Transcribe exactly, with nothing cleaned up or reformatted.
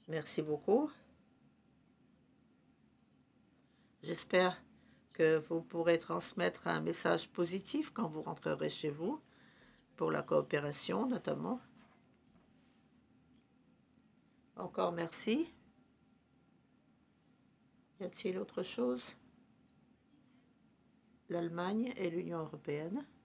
Merci beaucoup. J'espère que vous pourrez transmettre un message positif quand vous rentrerez chez vous, pour la coopération notamment. Encore merci. Y a-t-il autre chose? L'Allemagne et l'Union européenne.